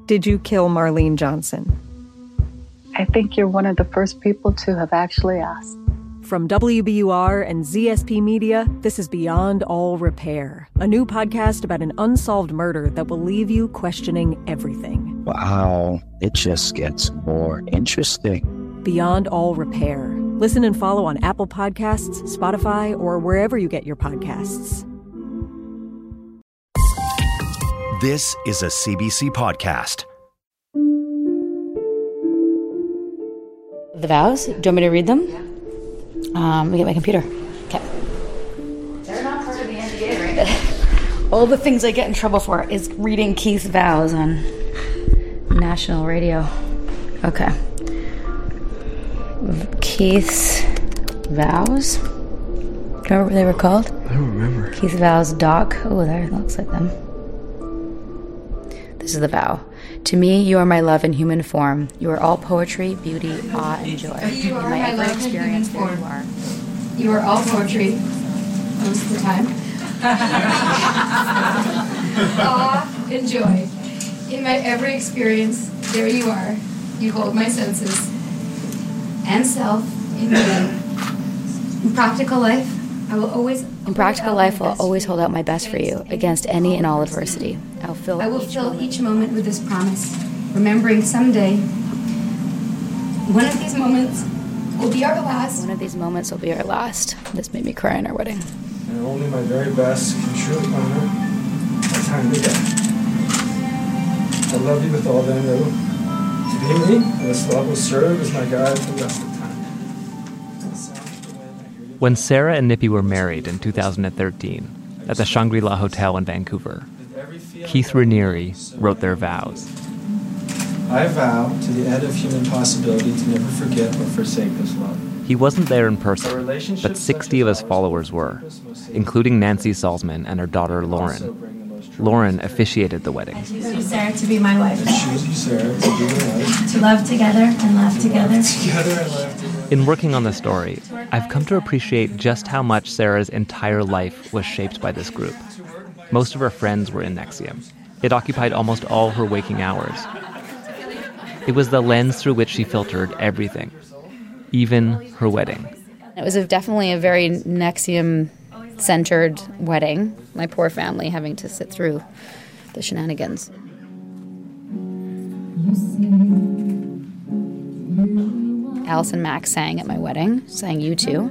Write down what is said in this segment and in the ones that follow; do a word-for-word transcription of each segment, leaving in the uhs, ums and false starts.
Did you kill Marlene Johnson? I think you're one of the first people to have actually asked. From W B U R and Z S P Media, this is Beyond All Repair, a new podcast about an unsolved murder that will leave you questioning everything. Wow, it just gets more interesting. Beyond All Repair. Listen and follow on Apple Podcasts, Spotify, or wherever you get your podcasts. This is a C B C podcast. The vows? Do you want me to read them? Um, let me get my computer. Okay. They're not part of the N D A, right? All the things I get in trouble for is reading Keith's vows on national radio. Okay. Keith's vows? Do you remember what they were called? I don't remember. Keith's vows doc. Oh, there, looks like them. This is the vow. To me, you are my love in human form. You are all poetry, beauty, awe, and joy. You are in my, my every love experience, in human there form. you are. You are all poetry, most of the time. Awe and joy. In my every experience, there you are. You hold my senses and self in me. In practical life, I will always... In practical life, I'll always hold out my best for you against any and all adversity. I'll fill I will each fill moment. each moment with this promise, remembering someday one of these moments will be our last. One of these moments will be our last. This made me cry in our wedding. And only my very best can truly honor our time together. I love you with all that I know to be me, and this love will serve as my guide for the rest of the time. When Sarah and Nippy were married in two thousand thirteen at the Shangri-La Hotel in Vancouver, Keith Raniere wrote their vows. I vow to the end of human possibility to never forget or forsake this love. He wasn't there in person, but sixty of his followers were, including Nancy Salzman and her daughter Lauren. Lauren officiated the wedding. I choose you, Sarah, to be my wife. I choose you, Sarah, to be my wife. To love together and laugh together. Together and laugh together. In working on this story, I've come to appreciate just how much Sarah's entire life was shaped by this group. Most of her friends were in NXIVM. It occupied almost all her waking hours. It was the lens through which she filtered everything, even her wedding. It was a, definitely a very NXIVM-centered wedding. My poor family having to sit through the shenanigans. Allison Mack sang at my wedding, sang U two.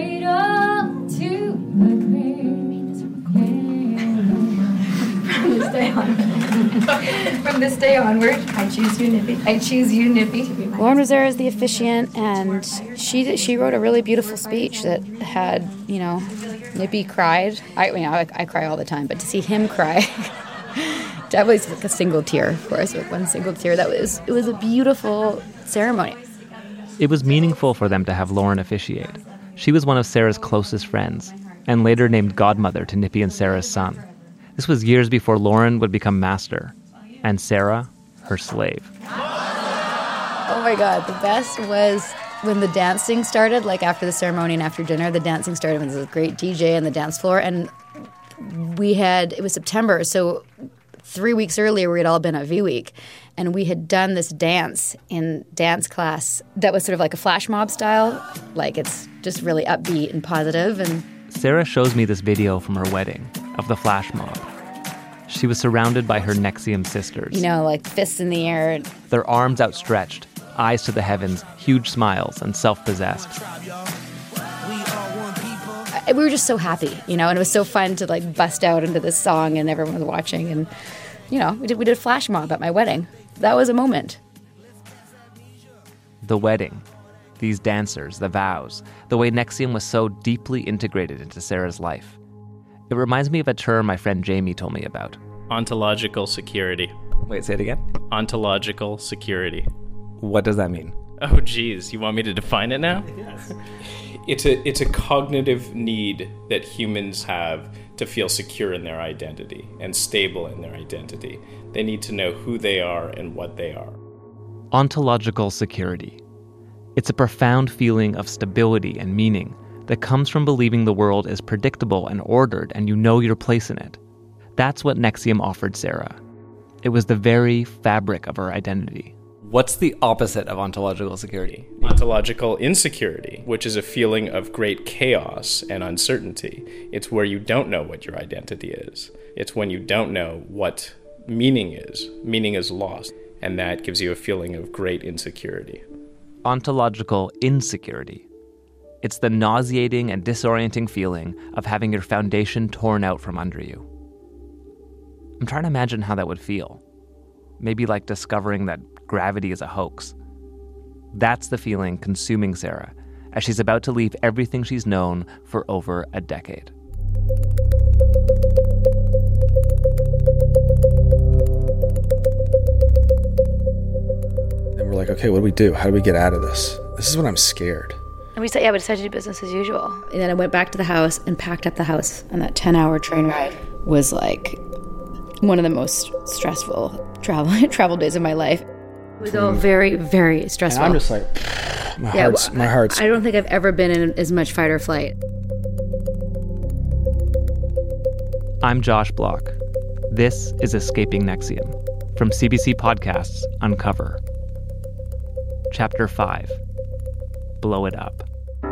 From this day on. From this day onward, I choose you, Nippy. I choose you, Nippy. To be my Lauren was there as the officiant, and she she wrote a really beautiful speech that had, you know, Nippy cried. I, you know, I, I cry all the time, but to see him cry, that was like a single tear, of course, with one single tear. That was it was a beautiful ceremony. It was meaningful for them to have Lauren officiate. She was one of Sarah's closest friends, and later named godmother to Nippy and Sarah's son. This was years before Lauren would become master, and Sarah, her slave. Oh my God, the best was when the dancing started, like after the ceremony and after dinner, the dancing started with this great D J on the dance floor, and we had, it was September, so three weeks earlier we had all been at V Week, and we had done this dance in dance class that was sort of like a flash mob style, like it's just really upbeat and positive, and Sarah shows me this video from her wedding of the flash mob. She was surrounded by her NXIVM sisters. You know, like fists in the air. Their arms outstretched, eyes to the heavens, huge smiles, and self-possessed. We were just so happy, you know, and it was so fun to like bust out into this song and everyone was watching. And, you know, we did, we did a flash mob at my wedding. That was a moment. The wedding. These dancers, the vows, the way NXIVM was so deeply integrated into Sarah's life. It reminds me of a term my friend Jamie told me about. Ontological security. Wait, say it again? Ontological security. What does that mean? Oh, geez. You want me to define it now? Yes. It's a, it's a cognitive need that humans have to feel secure in their identity and stable in their identity. They need to know who they are and what they are. Ontological security. It's a profound feeling of stability and meaning that comes from believing the world is predictable and ordered and you know your place in it. That's what NXIVM offered Sarah. It was the very fabric of her identity. What's the opposite of ontological security? Ontological insecurity, which is a feeling of great chaos and uncertainty. It's where you don't know what your identity is. It's when you don't know what meaning is. Meaning is lost, and that gives you a feeling of great insecurity. Ontological insecurity. It's the nauseating and disorienting feeling of having your foundation torn out from under you. I'm trying to imagine how that would feel. Maybe like discovering that gravity is a hoax. That's the feeling consuming Sarah as she's about to leave everything she's known for over a decade. And we're like, okay, what do we do? How do we get out of this? This is when I'm scared. And we said, yeah, we decided to do business as usual. And then I went back to the house and packed up the house. And that ten-hour train ride was like one of the most stressful travel travel days of my life. It was all very, very stressful. And I'm just like, my yeah, heart's, my heart's... I don't think I've ever been in as much fight or flight. I'm Josh Block. This is Escaping N X I V M from C B C Podcasts Uncover. Chapter five, Blow It Up.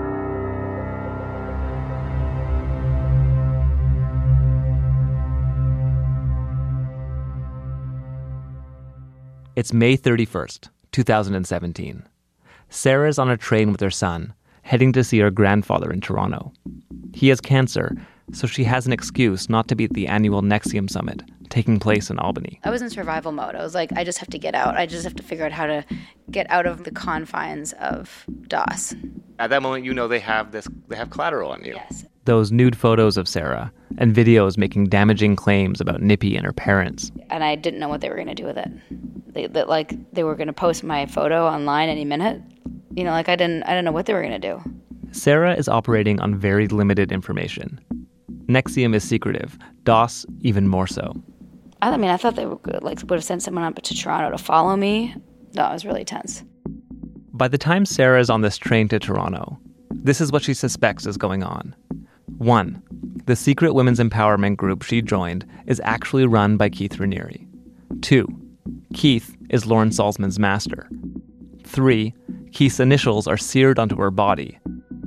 It's May thirty-first, two thousand seventeen. Sarah's on a train with her son, heading to see her grandfather in Toronto. He has cancer, so she has an excuse not to be at the annual N X I V M Summit, taking place in Albany. I was in survival mode. I was like, I just have to get out. I just have to figure out how to get out of the confines of D O S. At that moment, you know they have this, they have collateral on you. Yes. Those nude photos of Sarah and videos making damaging claims about Nippy and her parents. And I didn't know what they were going to do with it. They, that like they were going to post my photo online any minute. You know, like I didn't, I didn't know what they were going to do. Sarah is operating on very limited information. N X I V M is secretive. D O S even more so. I mean, I thought they would like would have sent someone up to Toronto to follow me. No, it was really tense. By the time Sarah is on this train to Toronto, this is what she suspects is going on. One, the secret women's empowerment group she joined is actually run by Keith Raniere. Two, Keith is Lauren Salzman's master. Three, Keith's initials are seared onto her body.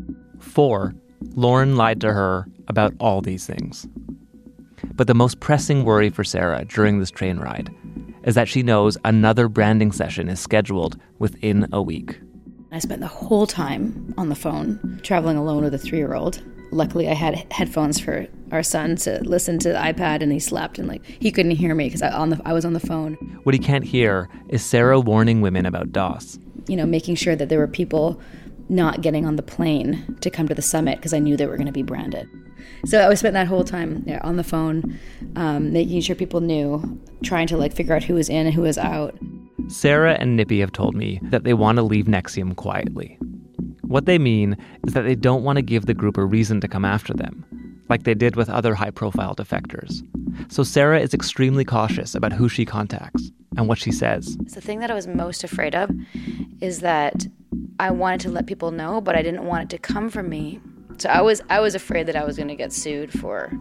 Four, Lauren lied to her about all these things. But the most pressing worry for Sarah during this train ride is that she knows another branding session is scheduled within a week. I spent the whole time on the phone, traveling alone with a three-year-old. Luckily, I had headphones for our son to listen to the iPad, and he slept, and like he couldn't hear me because I, on the, I was on the phone. What he can't hear is Sarah warning women about D O S. You know, making sure that there were people not getting on the plane to come to the summit because I knew they were going to be branded. So I was spent that whole time yeah, on the phone, um, making sure people knew, trying to like figure out who was in and who was out. Sarah and Nippy have told me that they want to leave N X I V M quietly. What they mean is that they don't want to give the group a reason to come after them, like they did with other high-profile defectors. So Sarah is extremely cautious about who she contacts and what she says. The thing that I was most afraid of is that I wanted to let people know, but I didn't want it to come from me. So I was I was afraid that I was going to get sued for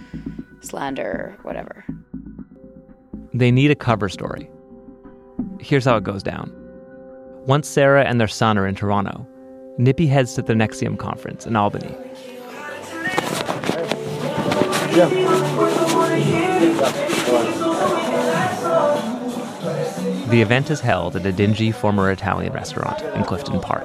slander or whatever. They need a cover story. Here's how it goes down. Once Sarah and their son are in Toronto, Nippy heads to the N X I V M conference in Albany. Yeah. The event is held at a dingy former Italian restaurant in Clifton Park.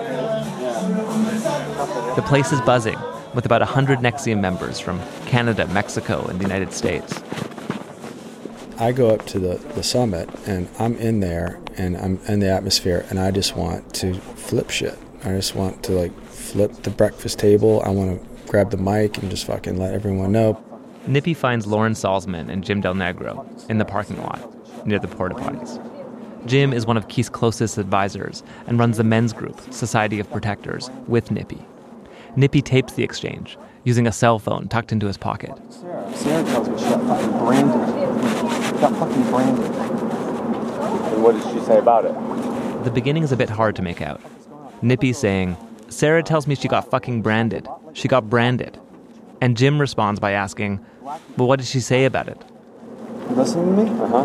The place is buzzing with about one hundred N X I V M members from Canada, Mexico, and the United States. I go up to the, the summit, and I'm in there, and I'm in the atmosphere, and I just want to flip shit. I just want to, like, flip the breakfast table. I want to grab the mic and just fucking let everyone know. Nippy finds Lauren Salzman and Jim Del Negro in the parking lot near the porta potties. Jim is one of Keith's closest advisors and runs the men's group, Society of Protectors, with Nippy. Nippy tapes the exchange, using a cell phone tucked into his pocket. Sarah, Sarah tells me she got fucking branded. She got fucking branded. And what did she say about it? The beginning is a bit hard to make out. Nippy's saying, Sarah tells me she got fucking branded. She got branded. And Jim responds by asking, well, what did she say about it? You listening to me? Uh-huh.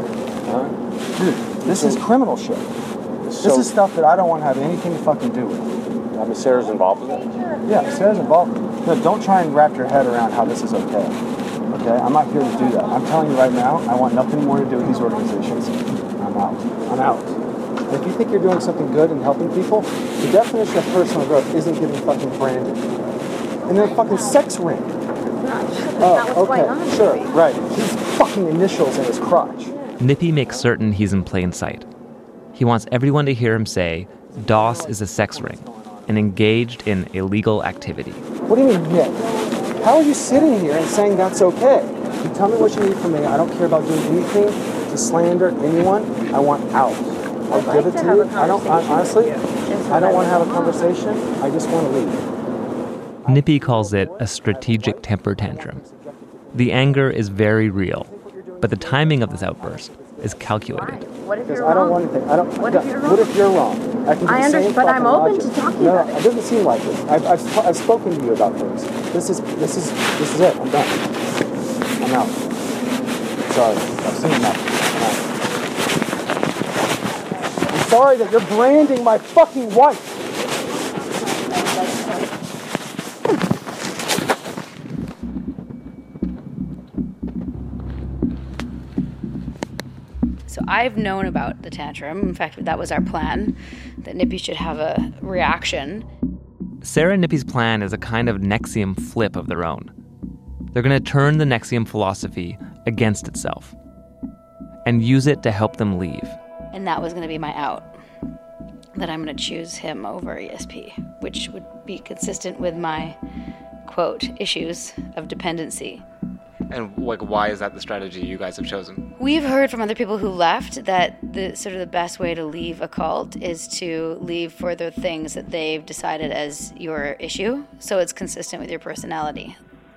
Huh? Dude, this is criminal shit. This So- is stuff that I don't want to have anything to fucking do with. I mean, Sarah's involved with it? Yeah, Sarah's involved. No, don't try and wrap your head around how this is okay. Okay? I'm not here to do that. I'm telling you right now, I want nothing more to do with these organizations. I'm out. I'm out. And if you think you're doing something good and helping people, the definition of personal growth isn't getting fucking branded. And then fucking sex ring. Oh, okay, sure, right. His fucking initials in his crotch. Nippy makes certain he's in plain sight. He wants everyone to hear him say DOS is a sex ring and engaged in illegal activity. What do you mean, Nick? How are you sitting here and saying that's okay? You tell me what you need from me. I don't care about doing anything to slander anyone. I want out. I'll give it to you. I don't, I, honestly, I don't want to have a conversation. I just want to leave. Nippy calls it a strategic temper tantrum. The anger is very real, but the timing of this outburst is calculated. What if Because you're I don't wrong? want anything. I don't. What if you're wrong? What if you're wrong? I can do I the understand, same but I'm fucking open logic. to talking no, about No, it. it doesn't seem like it. I've, I've, I've spoken to you about things. This is this is this is it. I'm done. I'm out. Sorry, I've seen enough. I'm out. I'm sorry that you're branding my fucking wife. So I've known about the tantrum. In fact, that was our plan, that Nippy should have a reaction. Sarah and Nippy's plan is a kind of N X I V M flip of their own. They're going to turn the N X I V M philosophy against itself and use it to help them leave. And that was going to be my out. That I'm going to choose him over E S P, which would be consistent with my, quote, issues of dependency. And like, why is that the strategy you guys have chosen? We've heard from other people who left that the sort of the best way to leave a cult is to leave for the things that they've decided as your issue, so it's consistent with your personality.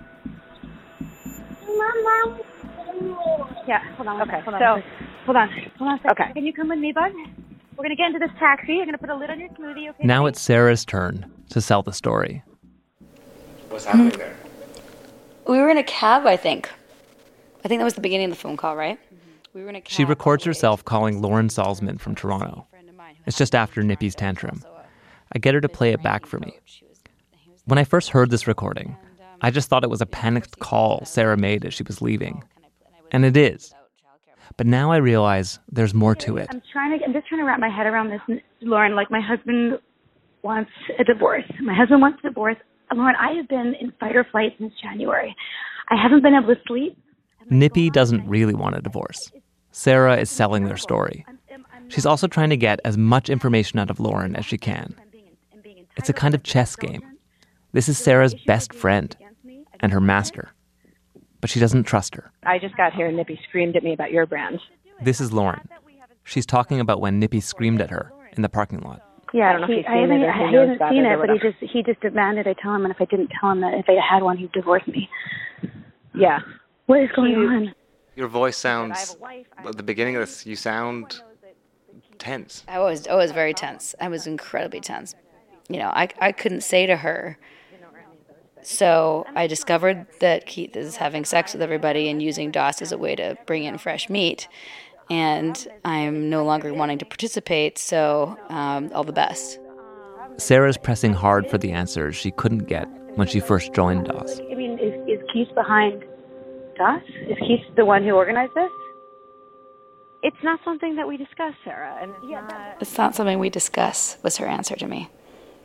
Yeah, hold on. Okay, hold on. So, hold on. Hold on a second. Okay. Can you come with me, bud? We're going to get into this taxi. You're going to put a lid on your smoothie, okay? Now it's Sarah's turn to sell the story. What's happening there? We were in a cab, I think. I think that was the beginning of the phone call, right? We were in a cab. She records herself calling Lauren Salzman from Toronto. It's just after Nippy's tantrum. I get her to play it back for me. When I first heard this recording, I just thought it was a panicked call Sarah made as she was leaving. And it is. But now I realize there's more to it. I'm trying to. I'm just trying to wrap my head around this, Lauren. Like, my husband wants a divorce. My husband wants a divorce. Lauren, I have been in fight or flight since January. I haven't been able to sleep. Nippy doesn't really want a divorce. Sarah is selling their story. She's also trying to get as much information out of Lauren as she can. It's a kind of chess game. This is Sarah's best friend and her master. But she doesn't trust her. I just got here and Nippy screamed at me about your brand. This is Lauren. She's talking about when Nippy screamed at her in the parking lot. Yeah, I don't know he, if he's I seen haven't, it or I he knows haven't about seen it or it, but he whatever. just he just demanded I tell him, and if I didn't tell him that if I had one, he'd divorce me. Yeah. What is going He- on? Your voice sounds, at the beginning of this, you sound tense. I was, I was very tense. I was incredibly tense. You know, I, I couldn't say to her. So I discovered that Keith is having sex with everybody and using DOS as a way to bring in fresh meat. And I'm no longer wanting to participate, so um, all the best. Sarah's pressing hard for the answers she couldn't get when she first joined DOS. I mean, is, is Keith behind DOS? Is Keith the one who organized this? It's not something that we discuss, Sarah. And it's not... It's not something we discuss, was her answer to me.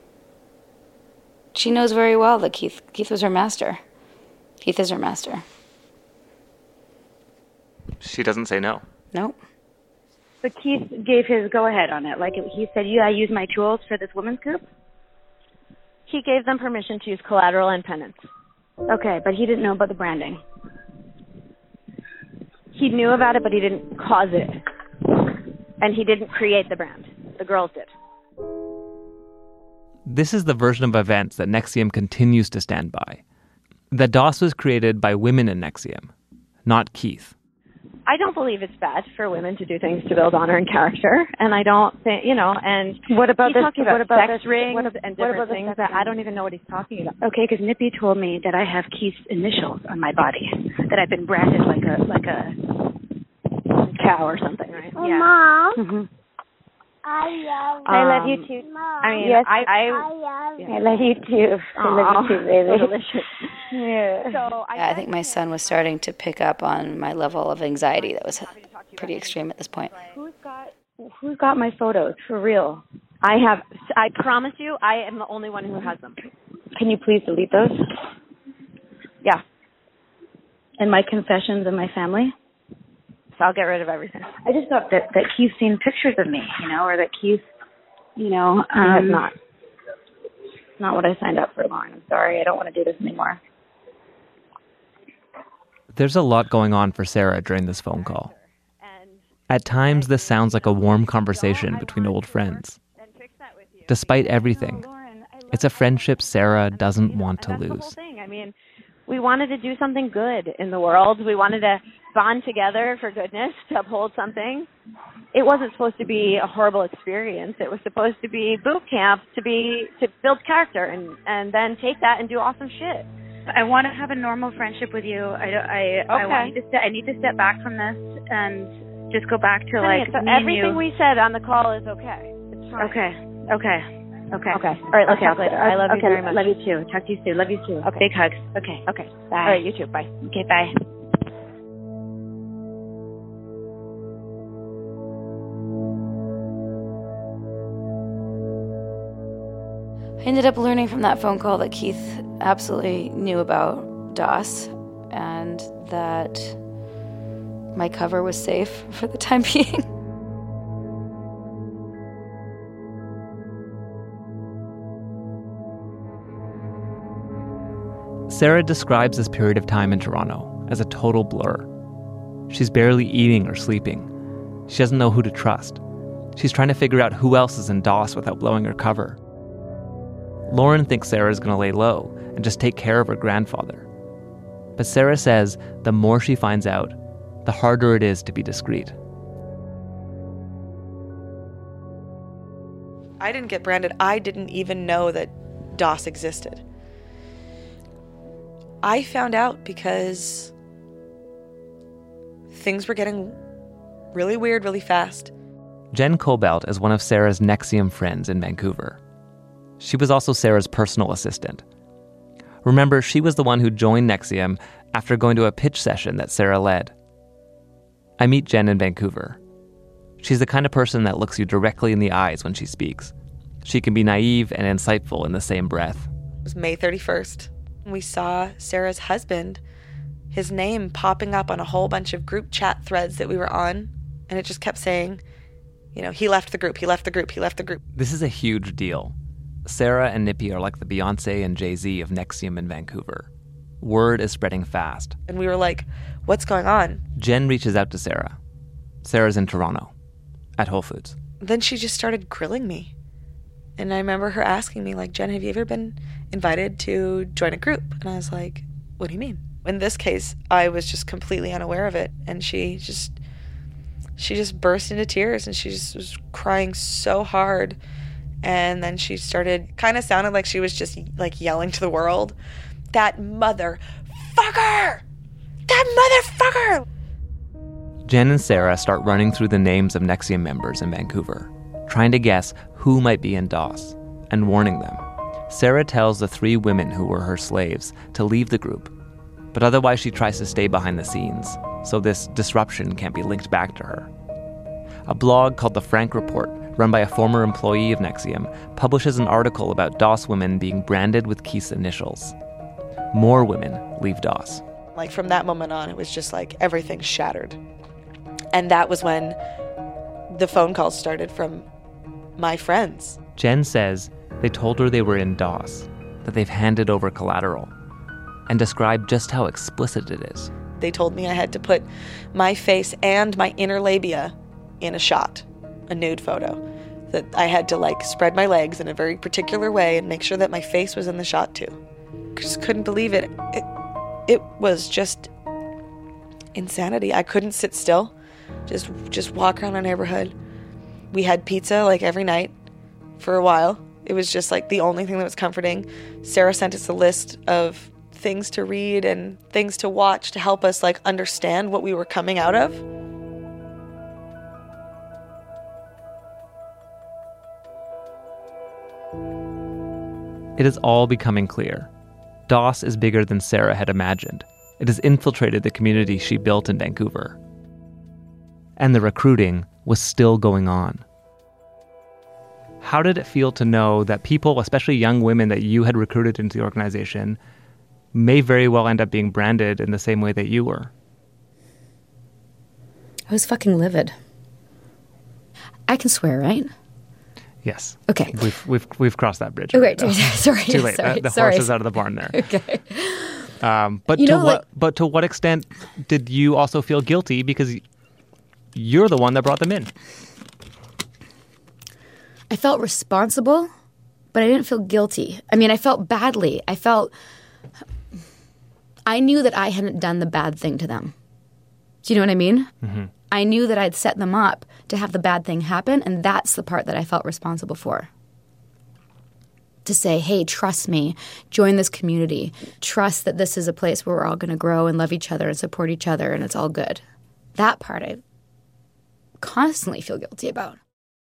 She knows very well that Keith Keith was her master. Keith is her master. She doesn't say no. Nope. But Keith gave his go-ahead on it. Like, he said, yeah, I use my tools for this women's group. He gave them permission to use collateral and penance. Okay, but he didn't know about the branding. He knew about it, but he didn't cause it. And he didn't create the brand. The girls did. This is the version of events that N X I V M continues to stand by. That DOS was created by women in N X I V M, not Keith. I don't believe it's bad for women to do things to build honor and character, and I don't think, you know, and What about he's this? talking about what about sex this? rings What, ab- and what different about the things sex that I ring? don't even know what he's talking about. Okay, because Nippy told me that I have Keith's initials on my body, that I've been branded like a like a cow or something, right? Oh, Yeah. Mom. Mm-hmm. I love I love um, you too. Mom. I mean, yes, I, I, I love I love you too. I love you too, baby. So delicious. Yeah. So I, Yeah, I think my son was starting to pick up on my level of anxiety that was pretty extreme at this point. Who's got Who's got my photos for real? I have. I promise you, I am the only one who has them. Can you please delete those? Yeah. And my confessions and my family. So I'll get rid of everything. I just thought that, that Keith's seen pictures of me, you know, or that Keith, you know, Um, I have um, not. It's not what I signed up for, Lauren. I'm sorry. I don't want to do this anymore. There's a lot going on for Sarah during this phone call. At times, this sounds like a warm conversation between old friends. Despite everything, it's a friendship Sarah doesn't want to That's the whole lose. thing. I mean, we wanted to do something good in the world. We wanted to bond together for goodness, to uphold something. It wasn't supposed to be a horrible experience. It was supposed to be boot camp to be to build character and and then take that and do awesome shit. I want to have a normal friendship with you. I don't, I I Okay. want you to step, I need to step back from this and just go back to Honey, like so me and everything you. we said on the call is okay. It's fine. Okay. Okay. Okay. Okay. All right. Let's Okay, talk later. I love you okay, very much. Love you too. Talk to you soon. Love you too. Okay. Big hugs. Okay. Okay. Bye. All right. You too. Bye. Okay. Bye. I ended up learning from that phone call that Keith absolutely knew about DOS and that my cover was safe for the time being. Sarah describes this period of time in Toronto as a total blur. She's barely eating or sleeping. She doesn't know who to trust. She's trying to figure out who else is in DOS without blowing her cover. Lauren thinks Sarah's going to lay low and just take care of her grandfather. But Sarah says the more she finds out, the harder it is to be discreet. I didn't get branded. I didn't even know that DOS existed. I found out because things were getting really weird really fast. Jen Cobelt is one of Sarah's N X I V M friends in Vancouver. She was also Sarah's personal assistant. Remember, she was the one who joined N X I V M after going to a pitch session that Sarah led. I meet Jen in Vancouver. She's the kind of person that looks you directly in the eyes when she speaks. She can be naive and insightful in the same breath. It was May thirty-first. We saw Sarah's husband, his name popping up on a whole bunch of group chat threads that we were on, and it just kept saying, you know, he left the group, he left the group, he left the group. This is a huge deal. Sarah and Nippy are like the Beyonce and Jay-Z of N X I V M in Vancouver. Word is spreading fast. And we were like, what's going on? Jen reaches out to Sarah. Sarah's in Toronto, at Whole Foods. Then she just started grilling me. And I remember her asking me, like, Jen, have you ever been invited to join a group? And I was like, what do you mean? In this case, I was just completely unaware of it. And she just, she just burst into tears and she just was crying so hard. And then she started, kind of sounded like she was just like yelling to the world, that motherfucker! That motherfucker! Jen and Sarah start running through the names of N X I V M members in Vancouver, trying to guess who might be in DOS, and warning them. Sarah tells the three women who were her slaves to leave the group, but otherwise she tries to stay behind the scenes, so this disruption can't be linked back to her. A blog called The Frank Report, run by a former employee of N X I V M, publishes an article about DOS women being branded with Keith's initials. More women leave DOS. Like from that moment on, it was just like everything shattered. And that was when the phone calls started from my friends. Jen says they told her they were in DOS, that they've handed over collateral, and described just how explicit it is. They told me I had to put my face and my inner labia in a shot, a nude photo. That I had to like spread my legs in a very particular way and make sure that my face was in the shot too. Just couldn't believe it. It, it was just insanity. I couldn't sit still. Just just walk around our neighborhood. We had pizza like every night for a while. It was just like the only thing that was comforting. Sarah sent us a list of things to read and things to watch to help us like understand what we were coming out of. It is all becoming clear. DOS is bigger than Sarah had imagined. It has infiltrated the community she built in Vancouver. And the recruiting was still going on. How did it feel to know that people, especially young women that you had recruited into the organization, may very well end up being branded in the same way that you were? I was fucking livid. I can swear, right? Yes. Okay. We've we've we've crossed that bridge. Okay, right now. sorry. Too late. Sorry, the the sorry. horse is out of the barn there. Okay. Um, but You to know, what like- but to what extent did you also feel guilty because you're the one that brought them in? I felt responsible, but I didn't feel guilty. I mean, I felt badly. I felt... I knew that I hadn't done the bad thing to them. Do you know what I mean? Mm-hmm. I knew that I'd set them up to have the bad thing happen, and that's the part that I felt responsible for. To say, hey, trust me, join this community. Trust that this is a place where we're all going to grow and love each other and support each other, and it's all good. That part I constantly feel guilty about.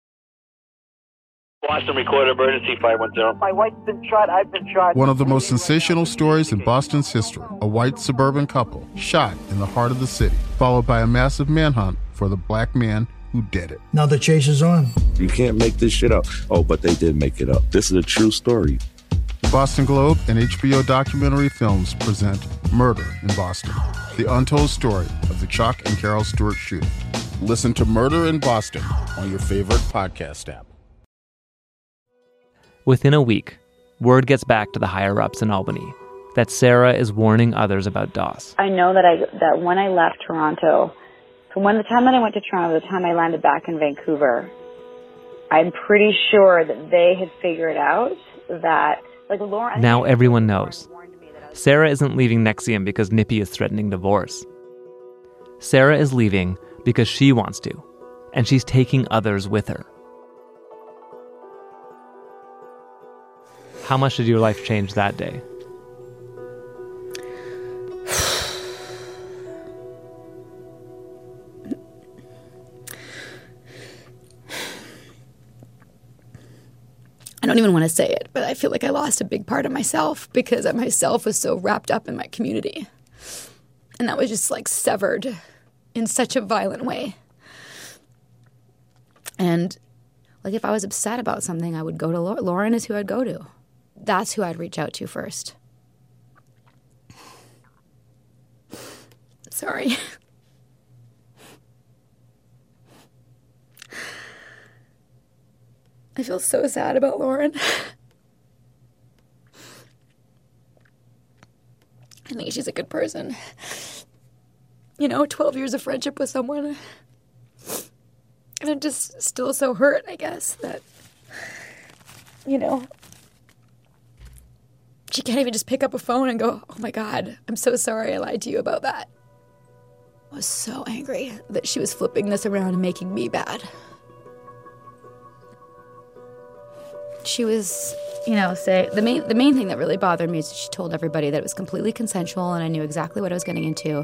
Boston recorded emergency five one zero. My wife's been shot, I've been shot. One of the most sensational stories in Boston's history. A white suburban couple shot in the heart of the city, followed by a massive manhunt for the black man who did it. Now the chase is on. You can't make this shit up. Oh, but they did make it up. This is a true story. The Boston Globe and H B O documentary films present Murder in Boston, the untold story of the Chuck and Carol Stewart shooting. Listen to Murder in Boston on your favorite podcast app. Within a week, word gets back to the higher-ups in Albany that Sarah is warning others about DOS. I know that I that when I left Toronto, from when the time that I went to Toronto to the time I landed back in Vancouver, I'm pretty sure that they had figured out that, like, Lauren... Now everyone knows. Sarah isn't leaving Nexium because Nippy is threatening divorce. Sarah is leaving because she wants to, and she's taking others with her. How much did your life change that day? I don't even want to say it, but I feel like I lost a big part of myself because myself was so wrapped up in my community. And that was just like severed in such a violent way. And like if I was upset about something, I would go to Lauren. Lauren is who I'd go to. That's who I'd reach out to first. Sorry. I feel so sad about Lauren. I think she's a good person. You know, twelve years of friendship with someone. And I'm just still so hurt, I guess, that, you know, she can't even just pick up a phone and go, oh my God, I'm so sorry I lied to you about that. I was so angry that she was flipping this around and making me bad. She was, you know, say the main the main thing that really bothered me is she told everybody that it was completely consensual and I knew exactly what I was getting into.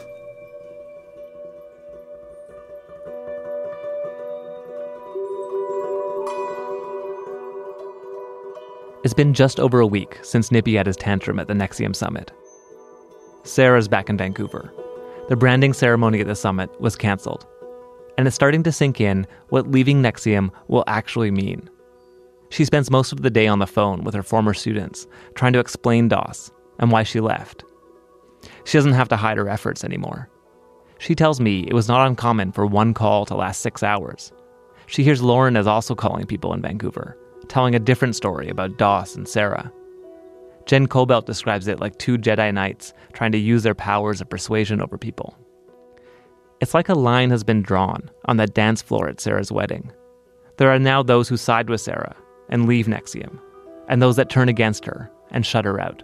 It's been just over a week since Nippy had his tantrum at the Nexium Summit. Sarah's back in Vancouver. The branding ceremony at the summit was canceled. And it's starting to sink in what leaving Nexium will actually mean. She spends most of the day on the phone with her former students, trying to explain DOS and why she left. She doesn't have to hide her efforts anymore. She tells me it was not uncommon for one call to last six hours. She hears Lauren is also calling people in Vancouver, telling a different story about DOS and Sarah. Jen Cobelt describes it like two Jedi Knights trying to use their powers of persuasion over people. It's like a line has been drawn on that dance floor at Sarah's wedding. There are now those who side with Sarah and leave Nexium, and those that turn against her and shut her out.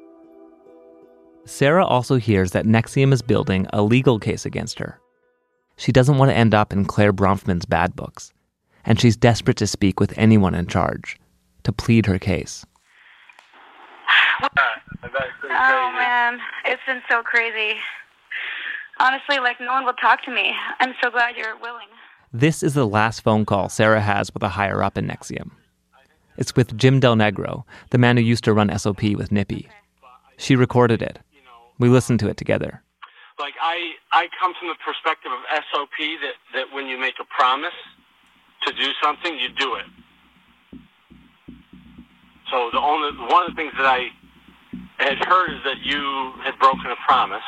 Sarah also hears that Nexium is building a legal case against her. She doesn't want to end up in Claire Bronfman's bad books, and she's desperate to speak with anyone in charge, to plead her case. Oh, man. It's been so crazy. Honestly, like, no one will talk to me. I'm so glad you're willing. This is the last phone call Sarah has with a higher-up in Nexium. It's with Jim Del Negro, the man who used to run S O P with Nippy. She recorded it. We listened to it together. Like, I, I come from the perspective of S O P that, that when you make a promise to do something, you do it. So the only one of the things that I had heard is that you had broken a promise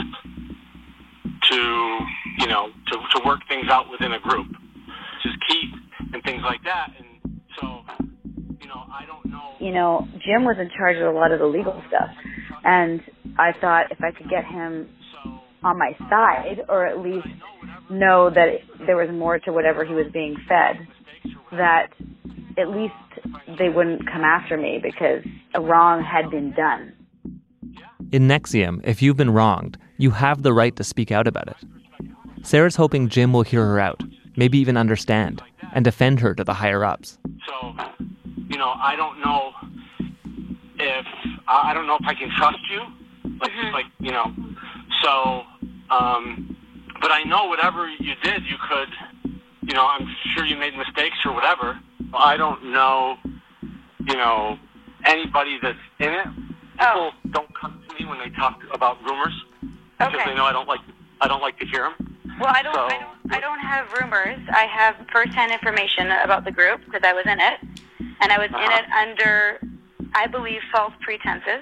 to, you know, to, to work things out within a group, which is Keith and things like that. And so, you know, I don't know. You know, Jim was in charge of a lot of the legal stuff, and I thought if I could get him on my side, or at least know that there was more to whatever he was being fed, that at least they wouldn't come after me because a wrong had been done. In NXIVM, if you've been wronged, you have the right to speak out about it. Sarah's hoping Jim will hear her out, maybe even understand, and defend her to the higher-ups. So, you know, I don't know if, I don't know if I can trust you, like, mm-hmm. like you know, so, um, but I know whatever you did, you could, you know, I'm sure you made mistakes or whatever. I don't know, you know, anybody that's in it. People oh. don't come to me when they talk about rumors because okay. they know I don't like I don't like to hear them. Well, I don't, so, I don't I don't have rumors. I have firsthand information about the group because I was in it, and I was uh-huh. in it under, I believe, false pretenses,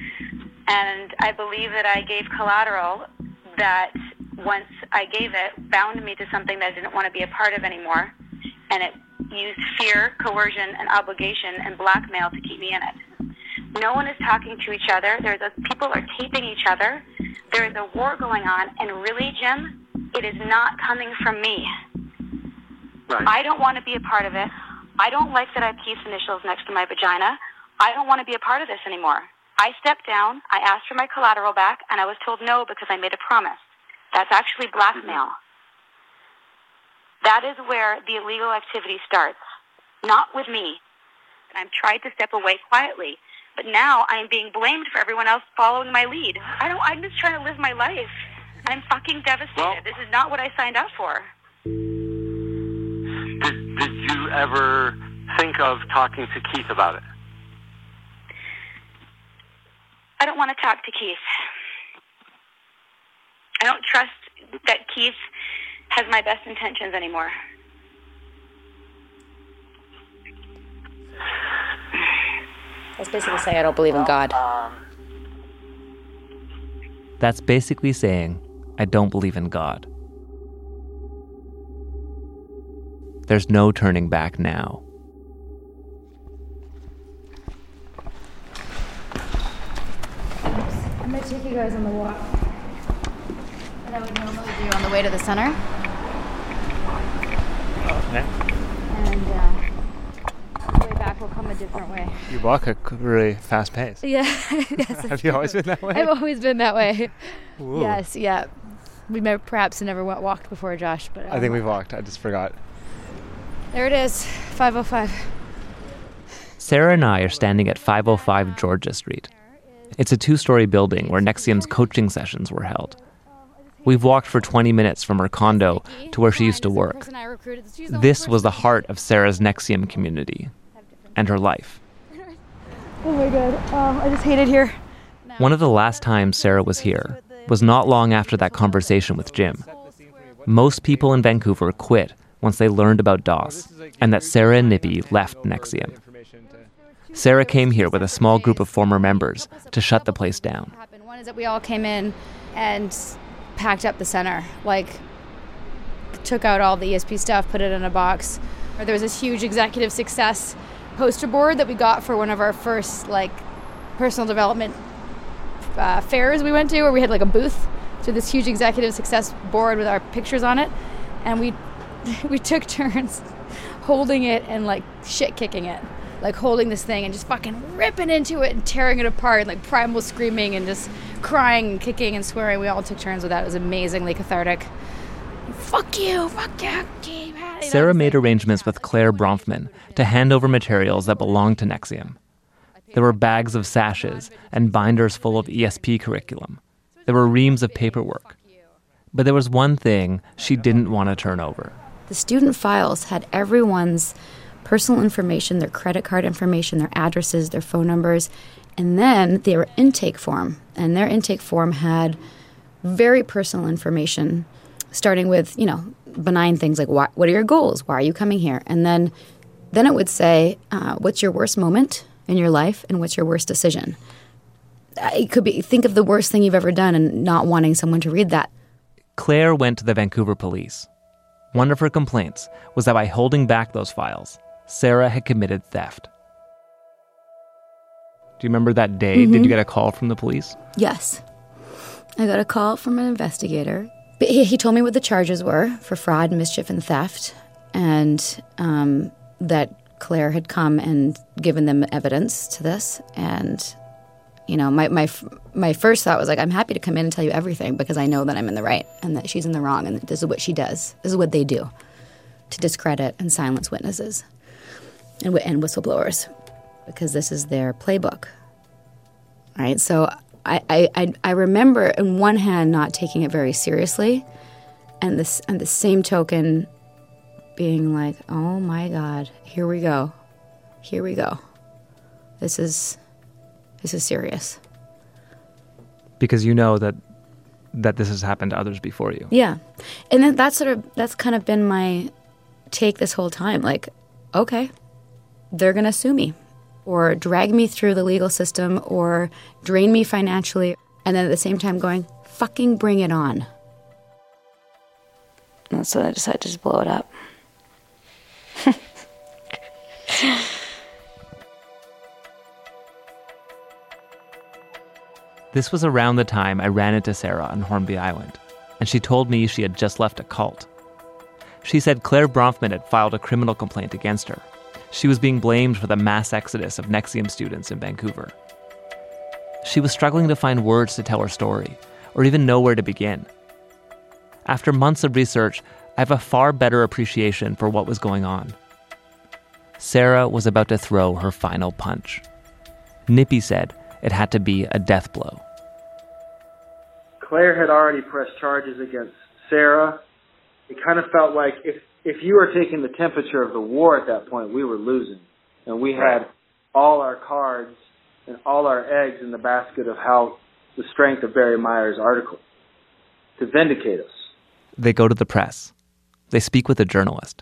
and I believe that I gave collateral that once I gave it bound me to something that I didn't want to be a part of anymore, and it used fear, coercion, and obligation and blackmail to keep me in it. No one is talking to each other. There's a, people are taping each other. There is a war going on, and really, Jim, it is not coming from me. Right. I don't want to be a part of it. I don't like that I have Keith's initials next to my vagina. I don't want to be a part of this anymore. I stepped down, I asked for my collateral back, and I was told no because I made a promise. That's actually blackmail. Mm-hmm. That is where the illegal activity starts, not with me. I've tried to step away quietly, but now I'm being blamed for everyone else following my lead. I don't, I'm just trying to live my life. I'm fucking devastated. Well, this is not what I signed up for. Did, did you ever think of talking to Keith about it? I don't want to talk to Keith. I don't trust that Keith has my best intentions anymore. That's basically saying I don't believe in God. That's basically saying I don't believe in God. There's no turning back now. I'm going to take you guys on the walk that I would normally do on the way to the center. Okay. And uh, the way back will come a different way. You walk at a really fast pace. Yeah. Yes, Have you always been that way? I've always been that way. Ooh. Yes, yeah. We may, perhaps never went, walked before, Josh. But I think we've walked. I just forgot. There it is, five oh five. Sarah and I are standing at five oh five Georgia Street. It's a two-story building where NXIVM's coaching sessions were held. We've walked for twenty minutes from her condo to where she used to work. This was the heart of Sarah's NXIVM community and her life. Oh my God, um, I just hate it here. One of the last times Sarah was here was not long after that conversation with Jim. Most people in Vancouver quit once they learned about DOS and that Sarah and Nippy left NXIVM. Sarah came here with a small group of former members to shut the place down. One is that we all came in and packed up the center, like took out all the E S P stuff, put it in a box. There was this huge executive success poster board that we got for one of our first like personal development uh, fairs we went to, where we had like a booth. So this huge executive success board with our pictures on it, and we we took turns holding it and like shit kicking it, like holding this thing and just fucking ripping into it and tearing it apart, and like primal screaming and just crying and kicking and swearing. We all took turns with that. It was amazingly cathartic. Fuck you, fuck you, keep at it. Sarah made arrangements with Claire Bronfman to hand over materials that belonged to NXIVM. There were bags of sashes and binders full of E S P curriculum. There were reams of paperwork. But there was one thing she didn't want to turn over. The student files had everyone's personal information, their credit card information, their addresses, their phone numbers, and then their intake form. And their intake form had very personal information, starting with, you know, benign things like what, what are your goals? Why are you coming here? And then, then it would say, uh, what's your worst moment in your life and what's your worst decision? It could be, think of the worst thing you've ever done and not wanting someone to read that. Claire went to the Vancouver police. One of her complaints was that by holding back those files, Sarah had committed theft. Do you remember that day? Mm-hmm. Did you get a call from the police? Yes. I got a call from an investigator. He, he told me what the charges were for fraud, mischief, and theft, and um, that Claire had come and given them evidence to this. And, you know, my, my, my first thought was like, I'm happy to come in and tell you everything because I know that I'm in the right and that she's in the wrong, and that this is what she does. This is what they do to discredit and silence witnesses and, and whistleblowers, because this is their playbook. Right? So I, I, I remember, in one hand, not taking it very seriously, and this, and the same token being like, oh my God, here we go. Here we go. This is this is serious. Because you know that that this has happened to others before you. Yeah. And then that's sort of that's kind of been my take this whole time. Like, okay, they're gonna sue me, or drag me through the legal system, or drain me financially, and then at the same time going, fucking bring it on. And so I decided to just blow it up. This was around the time I ran into Sarah on Hornby Island, and she told me she had just left a cult. She said Claire Bronfman had filed a criminal complaint against her. She was being blamed for the mass exodus of NXIVM students in Vancouver. She was struggling to find words to tell her story, or even know where to begin. After months of research, I have a far better appreciation for what was going on. Sarah was about to throw her final punch. Nippy said it had to be a death blow. Claire had already pressed charges against Sarah. It kind of felt like if, if you were taking the temperature of the war at that point, we were losing. And we had all our cards and all our eggs in the basket of how the strength of Barry Meyer's article to vindicate us. They go to the press. They speak with a journalist,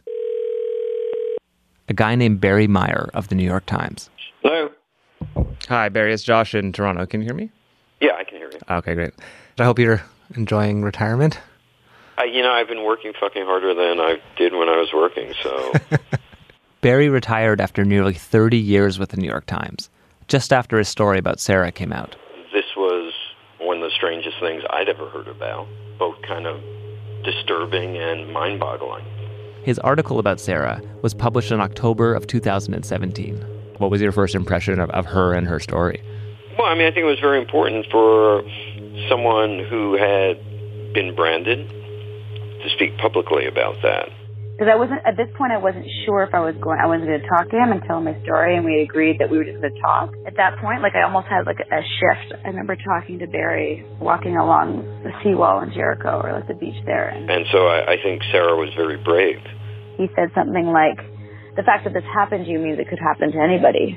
a guy named Barry Meyer of the New York Times. Hello. Hi, Barry. It's Josh in Toronto. Can you hear me? Yeah, I can hear you. Okay, great. I hope you're enjoying retirement. Uh, you know, I've been working fucking harder than I did when I was working, so... Barry retired after nearly thirty years with the New York Times, just after his story about Sarah came out. This was one of the strangest things I'd ever heard about, both kind of disturbing and mind-boggling. His article about Sarah was published in October of two thousand seventeen. What was your first impression of, of her and her story? Well, I mean, I think it was very important for someone who had been branded to speak publicly about that. Because I wasn't, at this point, I wasn't sure if I was going, I wasn't going to talk to him and tell him my story, and we had agreed that we were just going to talk. At that point, like, I almost had, like, a shift. I remember talking to Barry, walking along the seawall in Jericho, or, like, the beach there. And, and so I, I think Sarah was very brave. He said something like, the fact that this happened to you means it could happen to anybody.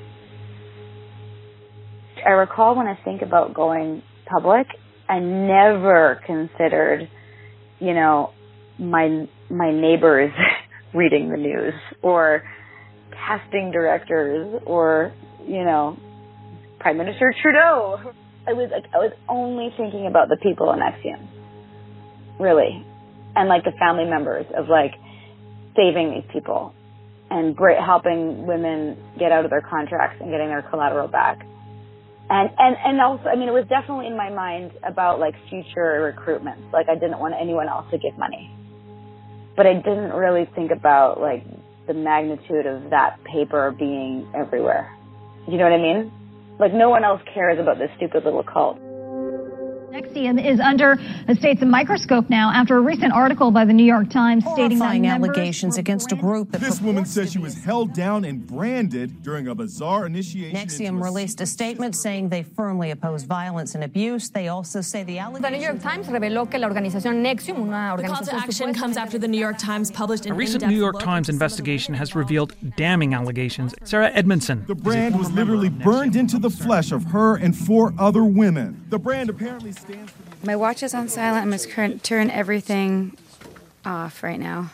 I recall when I think about going public, I never considered, you know, my my neighbors reading the news, or casting directors, or, you know, Prime Minister Trudeau. I was like, I was only thinking about the people in NXIVM, really, and like the family members of like saving these people and great helping women get out of their contracts and getting their collateral back. And, and, and also, I mean, it was definitely in my mind about like future recruitments. Like I didn't want anyone else to give money. But I didn't really think about like the magnitude of that paper being everywhere. You know what I mean? Like no one else cares about this stupid little cult. NXIVM is under the state's microscope now after a recent article by the New York Times stating that Horrifying allegations against a group that This woman says she was held down and branded during a bizarre initiation. NXIVM released a statement saying they firmly oppose violence and abuse. They also say the allegations... The New York Times reveló que la organización NXIVM, una The call to action comes after the New York Times published an A recent New York Times investigation has revealed damning allegations. Sarah Edmondson. The brand was literally burned into the flesh of her and four other women. The brand apparently stands for... My watch is on silent. I must turn everything off right now.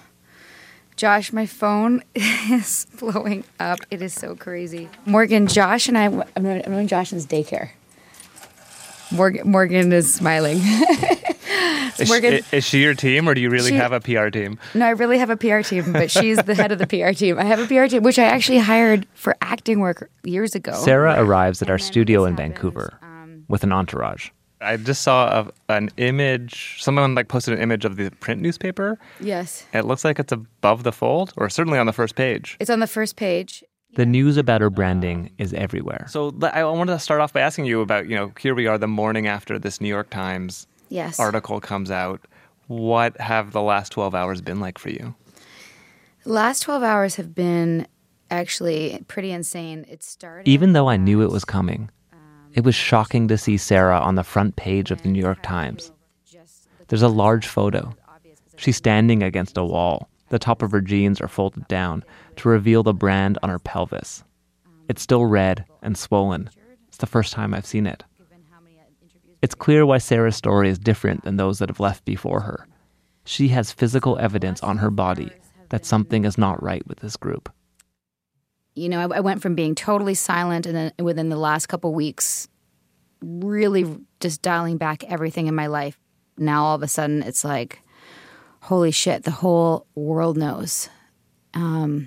Josh, my phone is blowing up. It is so crazy. Morgan, Josh, and I, I'm doing Josh's daycare. Morgan, Morgan is smiling. is, Morgan, she, is she your team, or do you really she, have a P R team? No, I really have a P R team, but she's the head of the P R team. I have a P R team, which I actually hired for acting work years ago. Sarah arrives at our studio in Vancouver um, with an entourage. I just saw a, an image, someone like posted an image of the print newspaper. Yes. It looks like it's above the fold, or certainly on the first page. It's on the first page. The news about her branding is everywhere. So I wanted to start off by asking you about, you know, here we are the morning after this New York Times yes. article comes out. What have the last twelve hours been like for you? The last twelve hours have been actually pretty insane. It started... Even though I knew it was coming, it was shocking to see Sarah on the front page of the New York Times. There's a large photo. She's standing against a wall. The top of her jeans are folded down to reveal the brand on her pelvis. It's still red and swollen. It's the first time I've seen it. It's clear why Sarah's story is different than those that have left before her. She has physical evidence on her body that something is not right with this group. You know, I, I went from being totally silent and then within the last couple weeks, really just dialing back everything in my life. Now all of a sudden it's like, holy shit, the whole world knows. Um,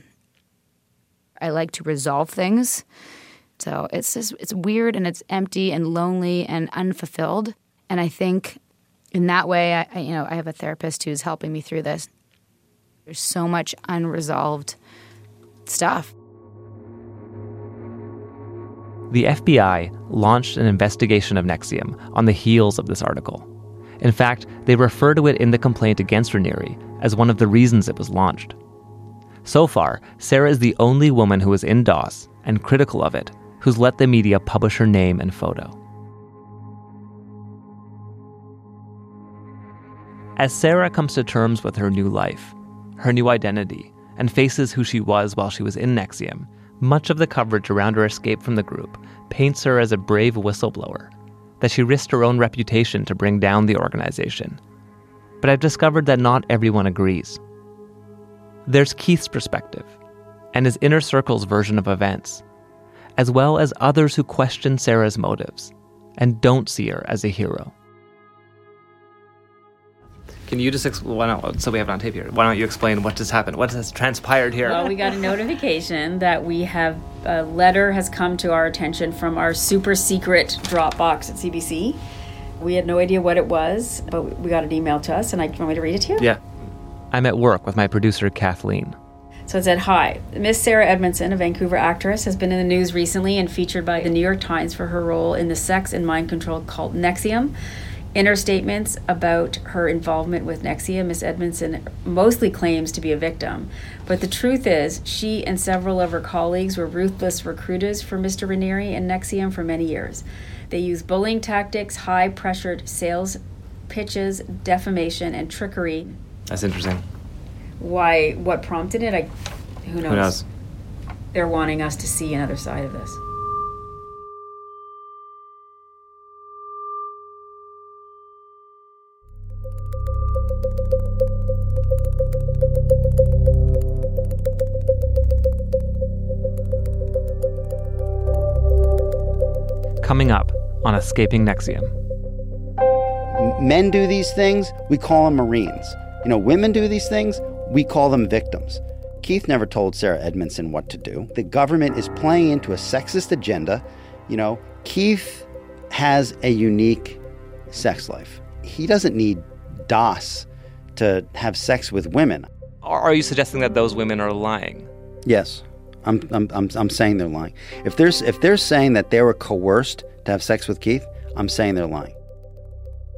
I like to resolve things. So it's just, it's weird and it's empty and lonely and unfulfilled. And I think in that way, I, I you know, I have a therapist who's helping me through this. There's so much unresolved stuff. The F B I launched an investigation of NXIVM on the heels of this article. In fact, they refer to it in the complaint against Raniere as one of the reasons it was launched. So far, Sarah is the only woman who is in DOS and critical of it who's let the media publish her name and photo. As Sarah comes to terms with her new life, her new identity, and faces who she was while she was in NXIVM, much of the coverage around her escape from the group paints her as a brave whistleblower, that she risked her own reputation to bring down the organization. But I've discovered that not everyone agrees. There's Keith's perspective, and his inner circle's version of events, as well as others who question Sarah's motives and don't see her as a hero. Can you just, explain, why not, so we have it on tape here, why don't you explain what just happened? What has transpired here? Well, we got a notification that we have, a letter has come to our attention from our super secret Dropbox at C B C. We had no idea what it was, but we got an email to us, and I, do you want me to read it to you? Yeah. I'm at work with my producer, Kathleen. So it said, hi, Miss Sarah Edmondson, a Vancouver actress, has been in the news recently and featured by the New York Times for her role in the sex and mind control cult NXIVM. In her statements about her involvement with NXIVM, Miss Edmondson mostly claims to be a victim. But the truth is, she and several of her colleagues were ruthless recruiters for Mister Raniere and NXIVM for many years. They used bullying tactics, high-pressured sales pitches, defamation, and trickery. That's interesting. Why? What prompted it? I, who knows? Who knows? They're wanting us to see another side of this. Coming up on Escaping NXIVM. Men do these things, we call them Marines. You know, women do these things, we call them victims. Keith never told Sarah Edmondson what to do. The government is playing into a sexist agenda. You know, Keith has a unique sex life. He doesn't need DOS to have sex with women. Are you suggesting that those women are lying? Yes. I'm I'm I'm I'm saying they're lying. If there's if they're saying that they were coerced to have sex with Keith, I'm saying they're lying.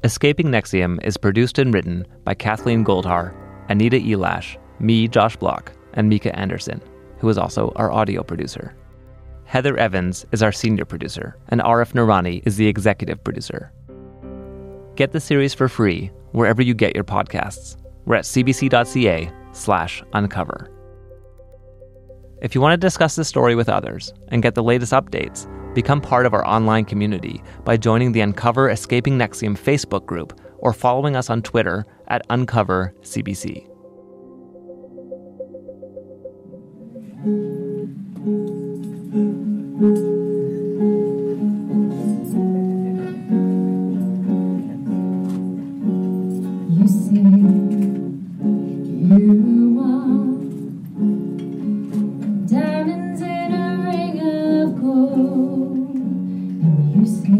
Escaping Nexium is produced and written by Kathleen Goldhar, Anita Elash, me, Josh Block, and Mika Anderson, who is also our audio producer. Heather Evans is our senior producer, and Arif Noorani is the executive producer. Get the series for free wherever you get your podcasts. We're at cbc.ca slash uncover. If you want to discuss this story with others and get the latest updates, become part of our online community by joining the Uncover Escaping Nexium Facebook group or following us on Twitter at Uncover C B C. You say you want diamonds in a ring of gold, and you say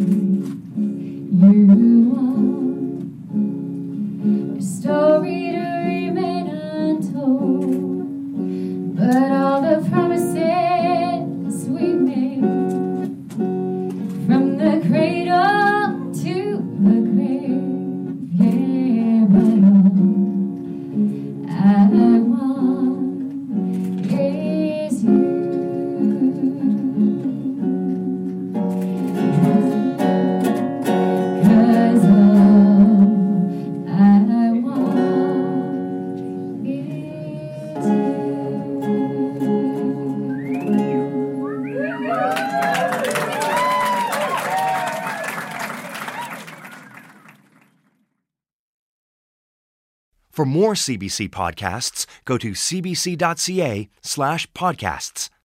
you want your story to remain untold, but all the promises we made from the cradle to the grave, yeah, but all I want is you. Cause all I want is For more C B C podcasts, go to cbc.ca slash podcasts.